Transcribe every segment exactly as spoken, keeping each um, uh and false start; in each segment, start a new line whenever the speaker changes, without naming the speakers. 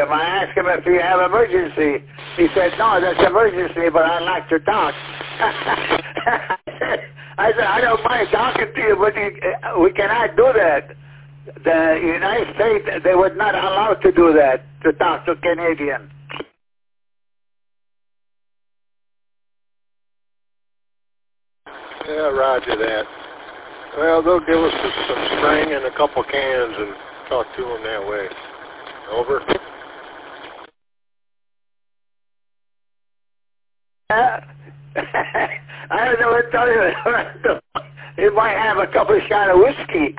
him. I asked him if he have emergency. He said, no, that's emergency, but I'd like to talk. I said, I don't mind talking to you, but you, we cannot do that. The United States, they would not allow to do that, to talk to Canadians.
Yeah, roger that. Well, they'll give us some string and a couple cans and talk to them that way. Over.
Uh, I don't know what to tell you. He might have a couple of shots of whiskey.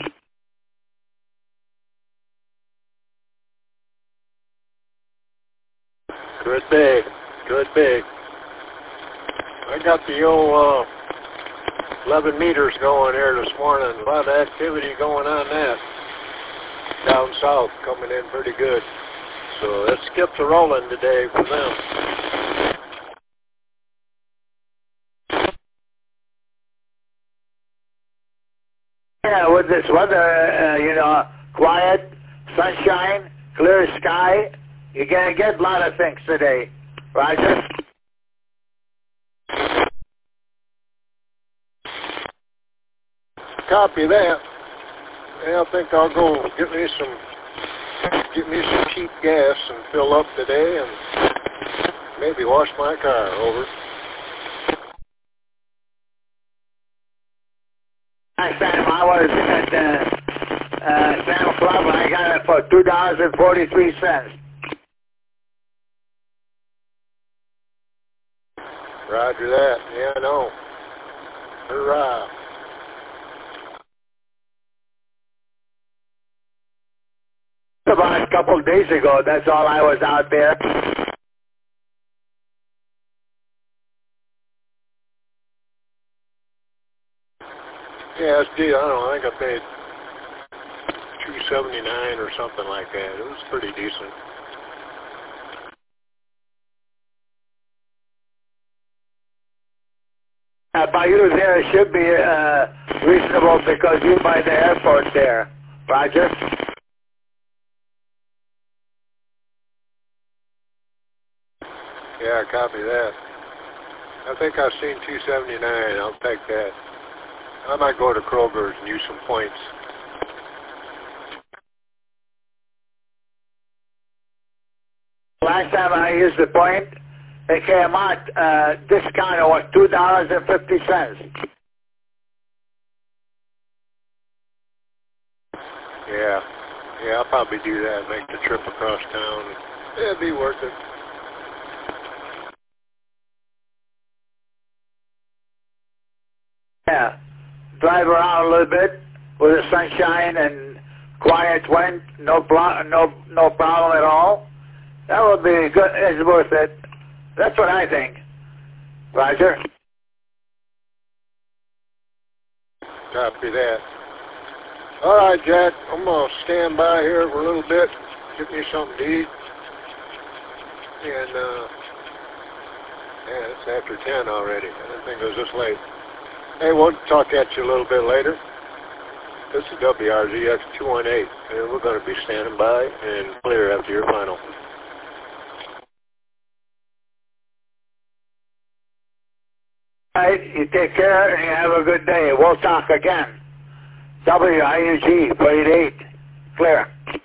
Good big. Good big. I got the old uh, eleven meters going there this morning. A lot of activity going on that. Down south, coming in pretty good. So that skips a rolling today for them.
Yeah, with this weather, uh, you know, quiet, sunshine, clear sky, you're going to get a lot of things today. Roger?
Copy that. Yeah, I think I'll go get me some get me some cheap gas and fill up today and maybe wash my car. Over.
Last time I was at uh, uh, Sam Club, I got it for two dollars and forty-three cents.
Roger that. Yeah, I know. Hurrah.
About a couple of days ago, that's all I was out there.
Yeah, it's deal. I don't know. I think I paid two seventy-nine or something like that. It was pretty decent.
Uh, by you there, it should be uh, reasonable because you by the airport there. Roger?
Yeah, copy that. I think I've seen two seventy-nine. I'll take that. I might go to Kroger's and use some points.
Last time I used the point, it came out uh, discount was two dollars and fifty cents.
Yeah, yeah, I'll probably do that. Make the trip across town. It'd be worth it.
Yeah, drive around a little bit with the sunshine and quiet wind, no pro- no no problem at all. That would be good. It's worth it. That's what I think. Roger.
Copy that. All right, Jack. I'm gonna stand by here for a little bit. Get me something to eat. And uh, yeah, it's after ten already. I didn't think it was this late. Hey, we'll talk at you a little bit later. This is W R Z X two one eight, and we're going to be standing by and clear after your final.
All right, you take care and you have a good day. We'll talk again. W I U G forty-eight, clear.